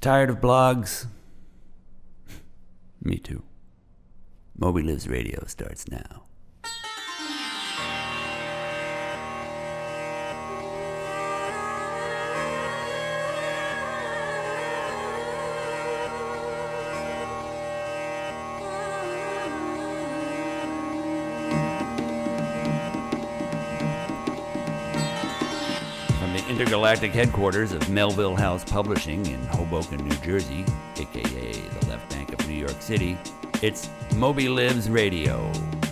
Tired of blogs? Me too. Moby Lives Radio starts now. Intergalactic headquarters of Melville House Publishing in Hoboken, New Jersey, aka the left bank of New York City, it's Moby Lives Radio.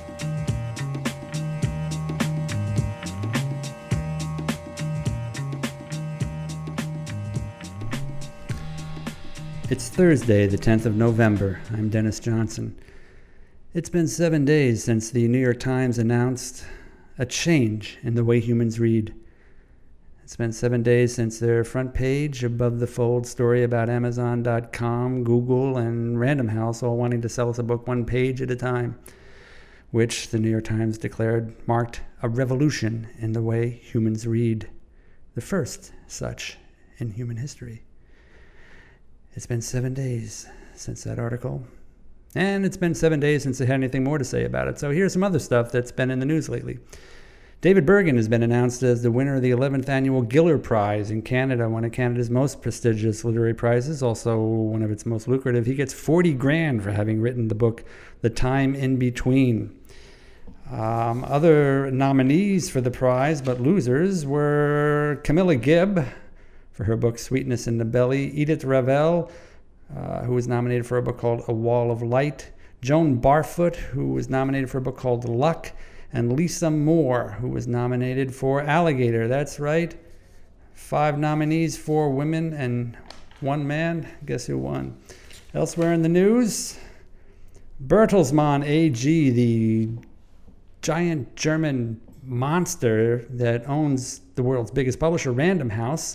It's Thursday, the 10th of November. I'm Dennis Johnson. It's been 7 days since the New York Times announced a change in the way humans read. It's been 7 days since their front page above the fold story about Amazon.com, Google, and Random House all wanting to sell us a book one page at a time, which the New York Times declared marked a revolution in the way humans read, the first such in human history. It's been 7 days since that article, and it's been 7 days since they had anything more to say about it. So here's some other stuff that's been in the news lately. David Bergen has been announced as the winner of the 11th annual Giller Prize in Canada, one of Canada's most prestigious literary prizes, also one of its most lucrative. He gets $40,000 for having written the book The Time in Between. Other nominees for the prize, but losers, were Camilla Gibb for her book Sweetness in the Belly, Edith Ravel, who was nominated for a book called A Wall of Light, Joan Barfoot, who was nominated for a book called Luck, and Lisa Moore, who was nominated for Alligator. That's right. 5 nominees, 4 women and 1 man. Guess who won? Elsewhere in the news, Bertelsmann AG, the giant German monster that owns the world's biggest publisher, Random House,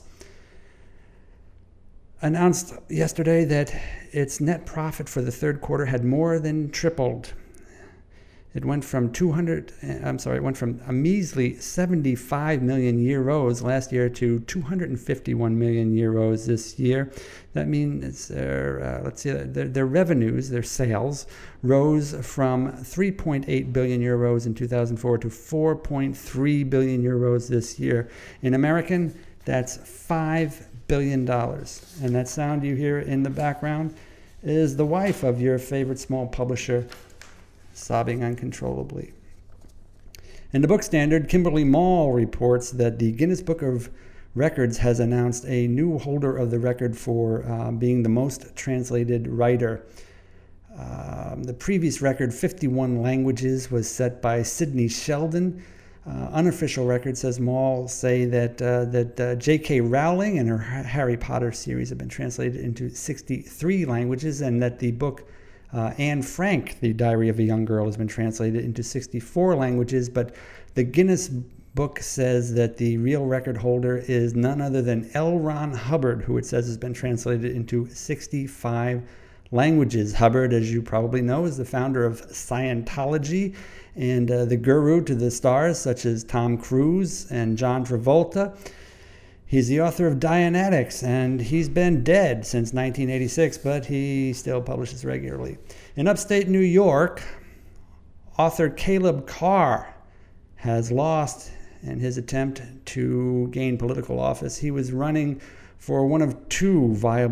announced yesterday that its net profit for the third quarter had more than tripled. It went from a measly 75 million euros last year to 251 million euros this year. That means their revenues, their sales, rose from 3.8 billion euros in 2004 to 4.3 billion euros this year. In American, that's $5 billion. And that sound you hear in the background is the wife of your favorite small publisher, sobbing uncontrollably. In the book Standard, Kimberly Mall reports that the Guinness Book of Records has announced a new holder of the record for being the most translated writer. The previous record, 51 languages, was set by Sidney Sheldon. Unofficial record, says Mall, say that J.K. Rowling and her Harry Potter series have been translated into 63 languages, and that the book Anne Frank, The Diary of a Young Girl, has been translated into 64 languages, but the Guinness Book says that the real record holder is none other than L. Ron Hubbard, who it says has been translated into 65 languages. Hubbard, as you probably know, is the founder of Scientology and the guru to the stars such as Tom Cruise and John Travolta. He's the author of Dianetics, and he's been dead since 1986, but he still publishes regularly. In upstate New York, author Caleb Carr has lost in his attempt to gain political office. He was running for one of two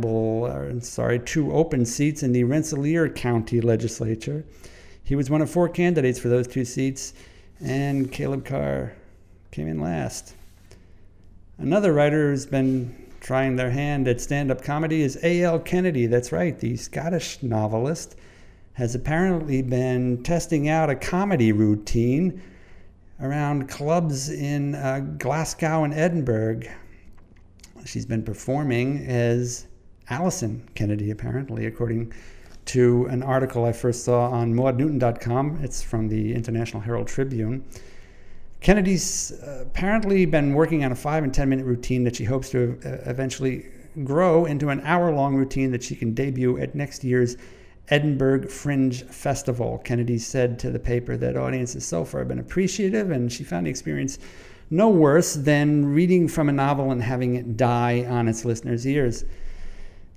open seats in the Rensselaer County legislature. He was one of 4 candidates for those 2 seats, and Caleb Carr came in last. Another writer who's been trying their hand at stand-up comedy is A.L. Kennedy. That's right, the Scottish novelist has apparently been testing out a comedy routine around clubs in Glasgow and Edinburgh. She's been performing as Allison Kennedy, apparently, according to an article I first saw on maudnewton.com. It's from the International Herald Tribune. Kennedy's apparently been working on a 5 and 10 minute routine that she hopes to eventually grow into an hour-long routine that she can debut at next year's Edinburgh Fringe Festival. Kennedy said to the paper that audiences so far have been appreciative, and she found the experience no worse than reading from a novel and having it die on its listeners' ears.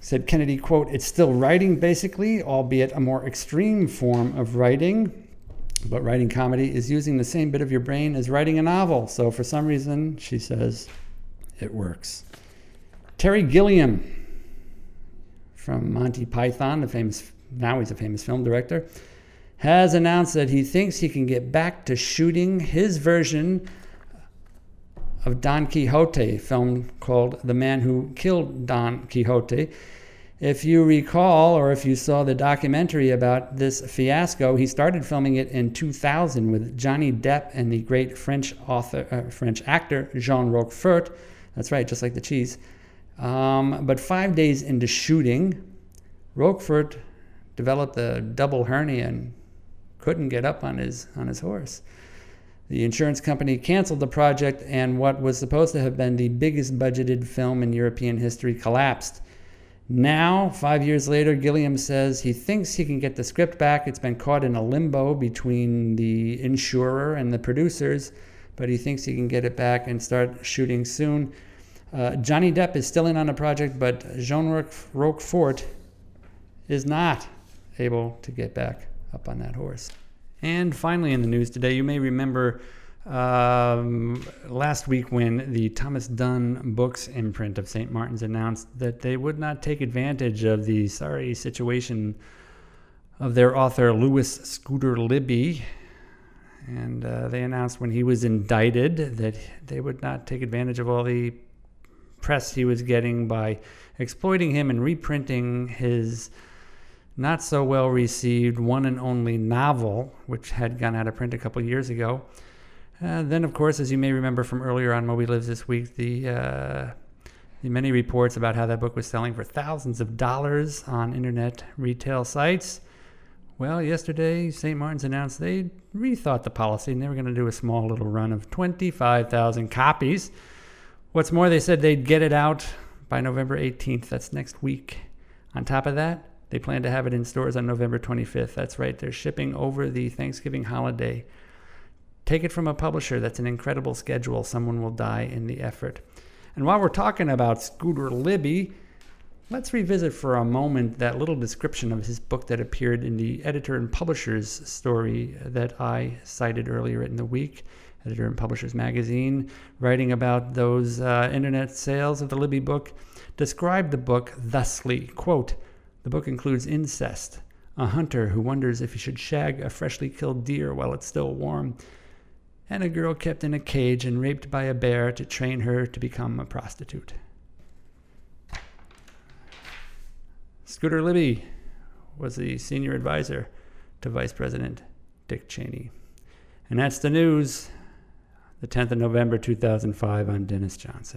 Said Kennedy, quote, "It's still writing, basically, albeit a more extreme form of writing. But writing comedy is using the same bit of your brain as writing a novel. So for some reason," she says, "it works." Terry Gilliam from Monty Python, now he's a famous film director, has announced that he thinks he can get back to shooting his version of Don Quixote, film called The Man Who Killed Don Quixote. If you recall, or if you saw the documentary about this fiasco, he started filming it in 2000 with Johnny Depp and the great French actor Jean Roquefort. That's right, just like the cheese. But 5 days into shooting, Roquefort developed a double hernia and couldn't get up on his horse. The insurance company canceled the project, and what was supposed to have been the biggest budgeted film in European history collapsed. Now, 5 years later, Gilliam says he thinks he can get the script back. It's been caught in a limbo between the insurer and the producers, but he thinks he can get it back and start shooting soon. Johnny Depp is still in on the project, but Jean Roquefort is not able to get back up on that horse. And finally in the news today, you may remember last week when the Thomas Dunn Books imprint of St. Martin's announced that they would not take advantage of the sorry situation of their author Louis Scooter Libby. And they announced when he was indicted that they would not take advantage of all the press he was getting by exploiting him and reprinting his not so well received one and only novel, which had gone out of print a couple years ago. Then, of course, as you may remember from earlier on Moby Lives this week, the many reports about how that book was selling for thousands of dollars on internet retail sites. Well, yesterday, St. Martin's announced they rethought the policy and they were going to do a small little run of 25,000 copies. What's more, they said they'd get it out by November 18th. That's next week. On top of that, they plan to have it in stores on November 25th. That's right, they're shipping over the Thanksgiving holiday. Take it from a publisher. That's an incredible schedule. Someone will die in the effort. And while we're talking about Scooter Libby, let's revisit for a moment that little description of his book that appeared in the Editor and Publishers story that I cited earlier in the week. Editor and Publishers magazine, writing about those internet sales of the Libby book, described the book thusly, quote, "The book includes incest, a hunter who wonders if he should shag a freshly killed deer while it's still warm, and a girl kept in a cage and raped by a bear to train her to become a prostitute." Scooter Libby was the senior advisor to Vice President Dick Cheney. And that's the news, the 10th of November, 2005, on Dennis Johnson.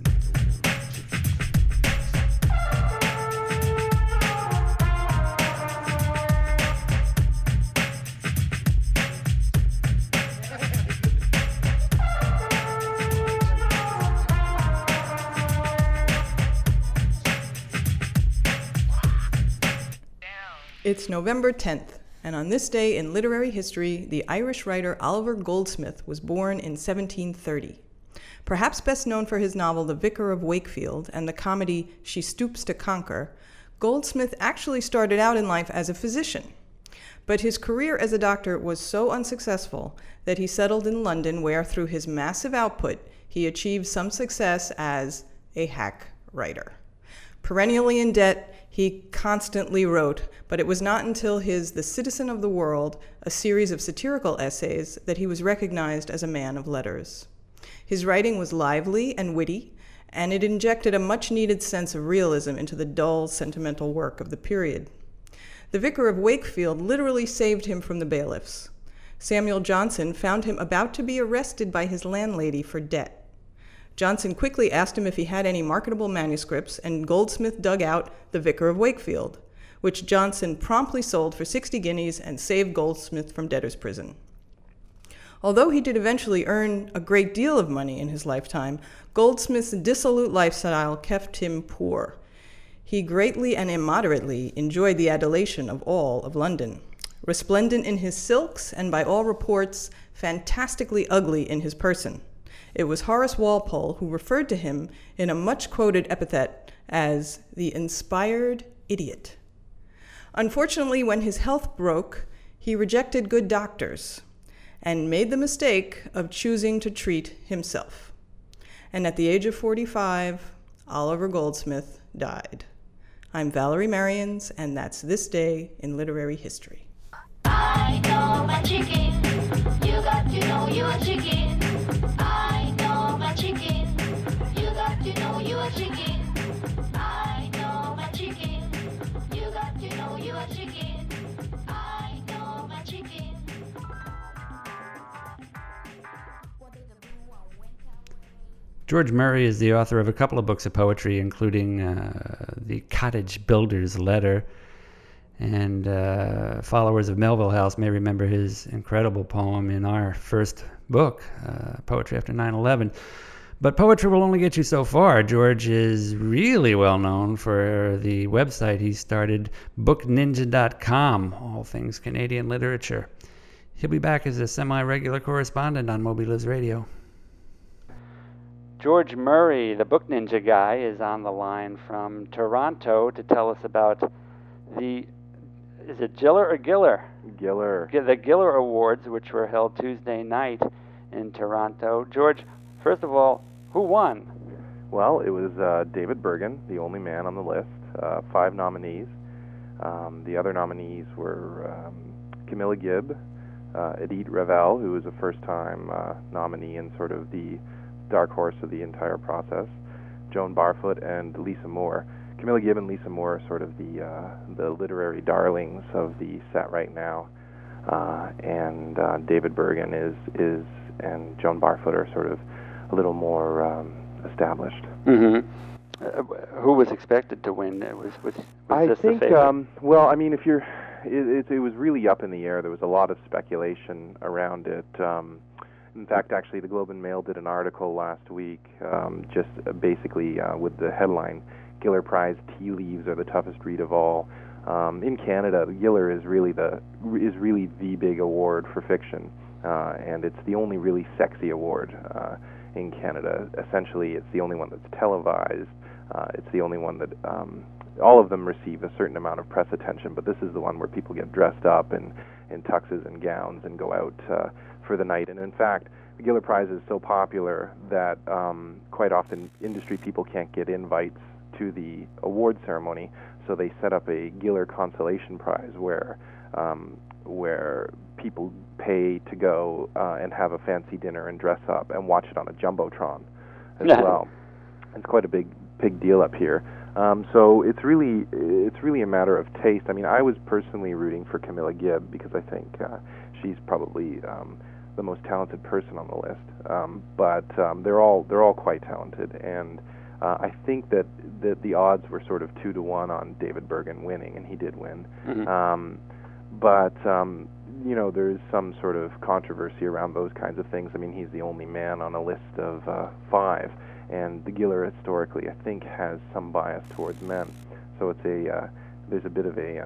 It's November 10th, and on this day in literary history, the Irish writer Oliver Goldsmith was born in 1730. Perhaps best known for his novel The Vicar of Wakefield and the comedy She Stoops to Conquer, Goldsmith actually started out in life as a physician. But his career as a doctor was so unsuccessful that he settled in London, where through his massive output, he achieved some success as a hack writer. Perennially in debt, he constantly wrote, but it was not until his The Citizen of the World, a series of satirical essays, that he was recognized as a man of letters. His writing was lively and witty, and it injected a much-needed sense of realism into the dull, sentimental work of the period. The Vicar of Wakefield literally saved him from the bailiffs. Samuel Johnson found him about to be arrested by his landlady for debt. Johnson quickly asked him if he had any marketable manuscripts, and Goldsmith dug out The Vicar of Wakefield, which Johnson promptly sold for 60 guineas and saved Goldsmith from debtor's prison. Although he did eventually earn a great deal of money in his lifetime, Goldsmith's dissolute lifestyle kept him poor. He greatly and immoderately enjoyed the adulation of all of London. Resplendent in his silks, and by all reports, fantastically ugly in his person. It was Horace Walpole who referred to him in a much-quoted epithet as the inspired idiot. Unfortunately, when his health broke, he rejected good doctors and made the mistake of choosing to treat himself. And at the age of 45, Oliver Goldsmith died. I'm Valerie Marians, and that's This Day in Literary History. I know my chicken. You got to know you a chicken. I know my chicken. You got to know you a chicken. I know my chicken. You got to know you a chicken. I know my chicken. George Murray is the author of a couple of books of poetry, including The Cottage Builder's Letter. And followers of Melville House may remember his incredible poem in our first book, Poetry After 9/11. But poetry will only get you so far. George is really well known for the website he started, bookninja.com, all things Canadian literature. He'll be back as a semi-regular correspondent on Moby Lives Radio. George Murray, the Book Ninja guy, is on the line from Toronto to tell us about is it Giller or Giller? Giller. The Giller Awards, which were held Tuesday night in Toronto. George, first of all, who won? Well, it was David Bergen, the only man on the list, 5 nominees. The other nominees were Camilla Gibb, Edith Revel, who was a first-time nominee and sort of the dark horse of the entire process, Joan Barfoot, and Lisa Moore. Camilla Gibb and Lisa Moore are sort of the literary darlings of the set right now, and David Bergen is and Joan Barfoot are sort of a little more established. Mm-hmm. Who was expected to win? Was I this think, the favorite? well, I mean, if you're, it was really up in the air. There was a lot of speculation around it. In fact, actually, the Globe and Mail did an article last week, just basically with the headline, Giller Prize Tea Leaves are the toughest read of all. In Canada, the Giller is really the big award for fiction, and it's the only really sexy award in Canada. Essentially, it's the only one that's televised. It's the only one that all of them receive a certain amount of press attention, but this is the one where people get dressed up in tuxes and gowns and go out for the night. And in fact, the Giller Prize is so popular that quite often industry people can't get invites to the award ceremony, so they set up a Giller Consolation Prize where people pay to go and have a fancy dinner and dress up and watch it on a jumbotron as well. It's quite a big deal up here. So it's really a matter of taste. I mean, I was personally rooting for Camilla Gibb because I think she's probably the most talented person on the list. But they're all quite talented, and I think that the odds were sort of 2-1 on David Bergen winning, and he did win. Mm-hmm. But you know, there's some sort of controversy around those kinds of things. I mean, he's the only man on a list of 5. And the Giller historically, I think, has some bias towards men, so it's there's a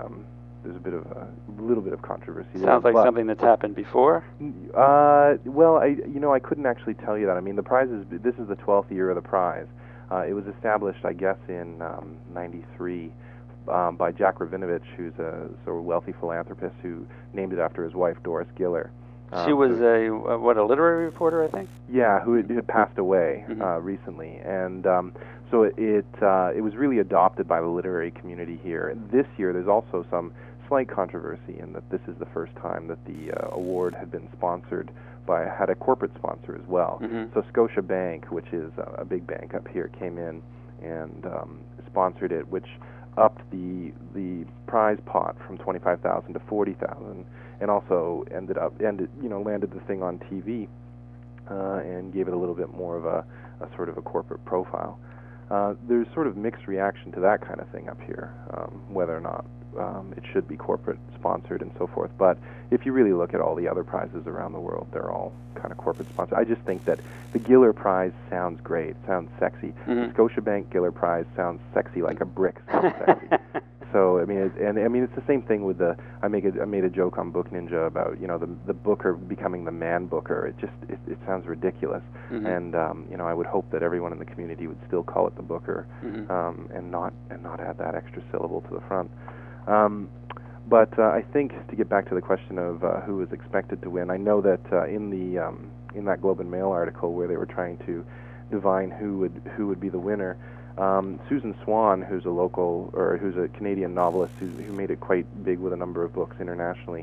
little bit of controversy. Sounds like something that's happened before. Well, I couldn't actually tell you that. I mean, this is the 12th year of the prize. It was established, I guess, in '93 by Jack Ravinovich, who's a sort of wealthy philanthropist who named it after his wife, Doris Giller. She was a literary reporter, I think? Yeah, who had passed away recently. And so it was really adopted by the literary community here. And this year, there's also some slight controversy in that this is the first time that the award had been sponsored had a corporate sponsor as well. Mm-hmm. So Scotia Bank, which is a big bank up here, came in and sponsored it, which upped the prize pot from $25,000 to $40,000, and also landed the thing on TV and gave it a little bit more of a sort of a corporate profile. There's sort of mixed reaction to that kind of thing up here, whether or not it should be corporate sponsored and so forth. But if you really look at all the other prizes around the world, they're all kind of corporate sponsored. I just think that the Giller Prize sounds great, sounds sexy. Mm-hmm. The Scotiabank Giller Prize sounds sexy like a brick sounds sexy. So I mean, it's the same thing with the. I made a joke on Book Ninja about the Booker becoming the man Booker. It sounds ridiculous, and I would hope that everyone in the community would still call it the Booker, and not add that extra syllable to the front. But I think to get back to the question of who is expected to win, I know that in that Globe and Mail article where they were trying to divine who would be the winner. Susan Swan, who's a Canadian novelist who made it quite big with a number of books internationally,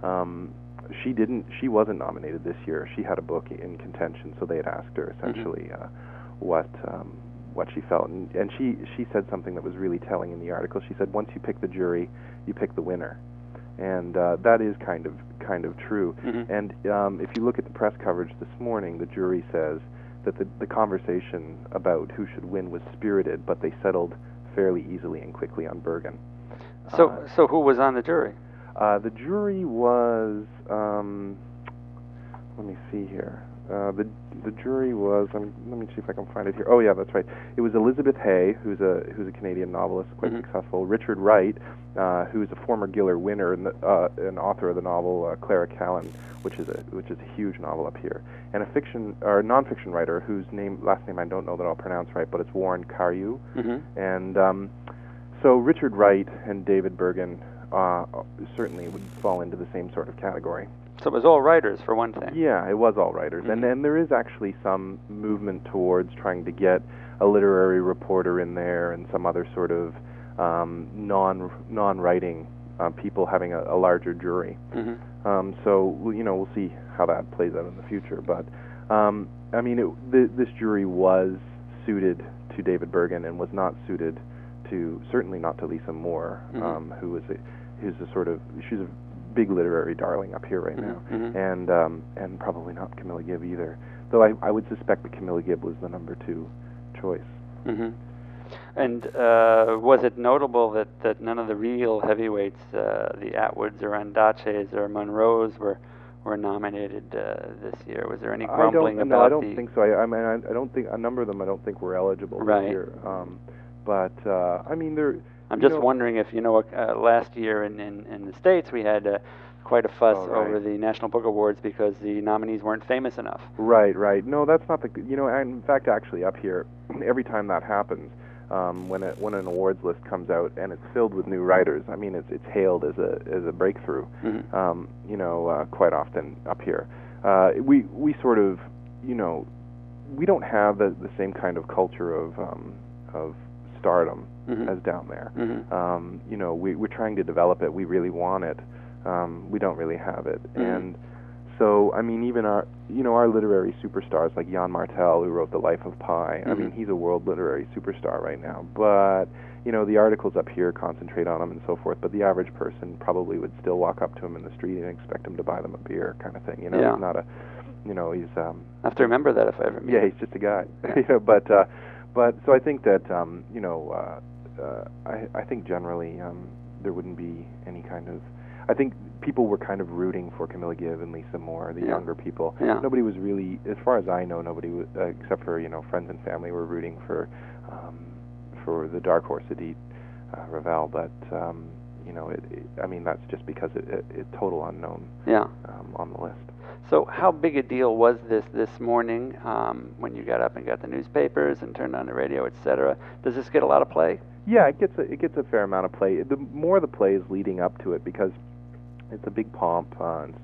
she wasn't nominated this year. She had a book in contention, so they had asked her essentially what she felt, and she said something that was really telling in the article. She said, once you pick the jury, you pick the winner, and that is kind of true. And if you look at the press coverage this morning, the jury says that the conversation about who should win was spirited, but they settled fairly easily and quickly on Bergen. So who was on the jury? The jury was, let me see here. The jury was, let me see if I can find it here. Oh yeah, that's right. It was Elizabeth Hay, who's a Canadian novelist, quite successful. Richard Wright, who's a former Giller winner and an author of the novel Clara Callan, which is a huge novel up here, and a fiction or non-fiction writer whose last name I don't know that I'll pronounce right, but it's Warren Carew. And so Richard Wright and David Bergen certainly would fall into the same sort of category. So it was all writers, for one thing. Yeah, it was all writers. And then there is actually some movement towards trying to get a literary reporter in there and some other sort of non-writing people having a larger jury. So we'll see how that plays out in the future. But I mean, this jury was suited to David Bergen and was not suited certainly not to Lisa Moore, she's a big literary darling up here right now, and probably not Camilla Gibb either. Though I would suspect that Camilla Gibb was the number 2 choice. And was it notable that none of the real heavyweights, the Atwoods or Andaches or Monroes, were nominated this year? Was there any grumbling about No, I don't think so. I mean, I don't think a number of them. I don't think were eligible this year. But I mean, I'm just wondering if last year in the States we had quite a fuss over the National Book Awards because the nominees weren't famous enough. Right. No, that's not and in fact, actually, up here, every time that happens, when an awards list comes out and it's filled with new writers, I mean, it's hailed as a breakthrough. Quite often up here, we sort of we don't have the same kind of culture of stardom as down there. We're trying to develop it. We really want it. We don't really have it. And so, I mean, even our literary superstars like Jan Martel, who wrote The Life of Pi, I mean, he's a world literary superstar right now. But, the articles up here concentrate on him and so forth, but the average person probably would still walk up to him in the street and expect him to buy them a beer kind of thing. He's not a, he's... I have to remember that if I ever meet him. Yeah, he's just a guy. But so I think that I think generally there wouldn't be any kind of. I think people were kind of rooting for Camilla Gibb and Lisa Moore, the younger people. Nobody was really, as far as I know, nobody except for friends and family were rooting for the dark horse Edith Ravel. But I mean that's just because it's total unknown. On the list. So how big a deal was this morning when you got up and got the newspapers and turned on the radio, etc.? Does this get a lot of play? Yeah, it gets a fair amount of play. The more the play is leading up to it, because it's a big pomp.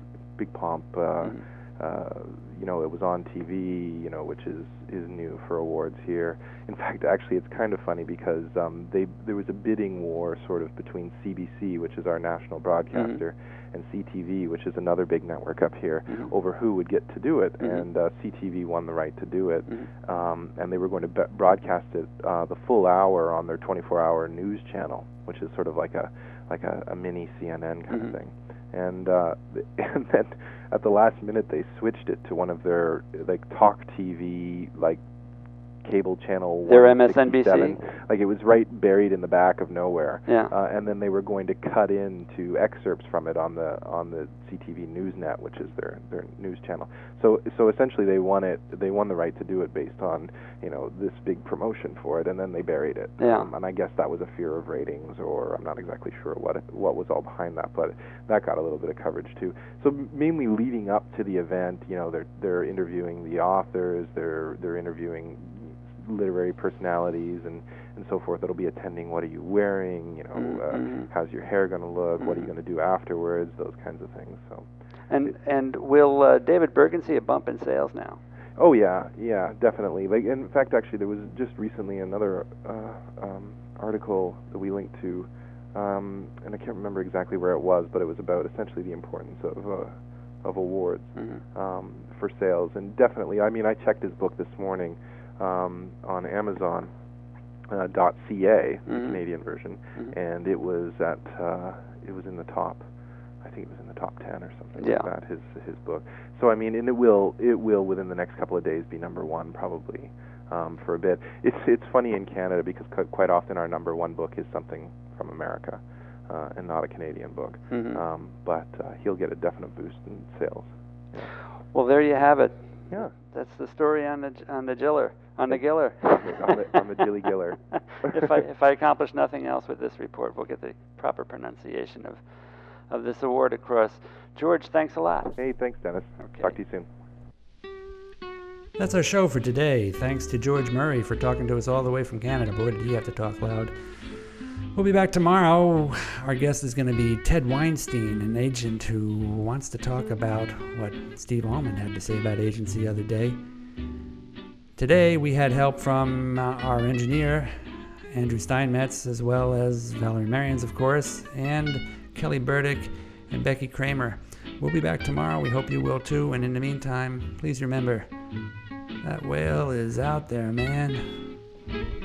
It was on TV, which is new for awards here. In fact, actually, it's kind of funny because there was a bidding war sort of between CBC, which is our national broadcaster, and CTV, which is another big network up here, over who would get to do it. And CTV won the right to do it, and they were going to broadcast it the full hour on their 24-hour news channel, which is sort of like a mini CNN kind of thing. And then at the last minute they switched it to one of their talk TV cable channel. Their 167. MSNBC. Like it was right buried in the back of nowhere. Yeah. And then they were going to cut into excerpts from it on the CTV Newsnet, which is their news channel. So essentially they won the right to do it based on this big promotion for it, and then they buried it. Yeah. And I guess that was a fear of ratings, or I'm not exactly sure what was all behind that, but that got a little bit of coverage too. So mainly leading up to the event, they're interviewing the authors, they're interviewing literary personalities and so forth that'll be attending. What are you wearing? How's your hair going to look? What are you going to do afterwards? Those kinds of things. So. And will David Bergen see a bump in sales now? Oh yeah, definitely. Like in fact, actually, there was just recently another article that we linked to, and I can't remember exactly where it was, but it was about essentially the importance of awards for sales. And definitely, I mean, I checked his book this morning on Amazon. .ca, the Canadian version, and it was in the top. I think it was in the top 10 or something like that. His book. So I mean, and it will within the next couple of days be number one probably for a bit. It's funny in Canada because quite often our number one book is something from America and not a Canadian book. But he'll get a definite boost in sales. Yeah. Well, there you have it. Yeah. That's the story on the Giller. On the Giller. on the Jilly Giller. If I accomplish nothing else with this report, we'll get the proper pronunciation of this award across. George, thanks a lot. Hey, thanks, Dennis. Okay. Talk to you soon. That's our show for today. Thanks to George Murray for talking to us all the way from Canada. Boy, did he have to talk loud. We'll be back tomorrow. Our guest is going to be Ted Weinstein, an agent who wants to talk about what Steve Almond had to say about agents the other day. Today we had help from our engineer, Andrew Steinmetz, as well as Valerie Marians, of course, and Kelly Burdick and Becky Kramer. We'll be back tomorrow. We hope you will too. And in the meantime, please remember, that whale is out there, man.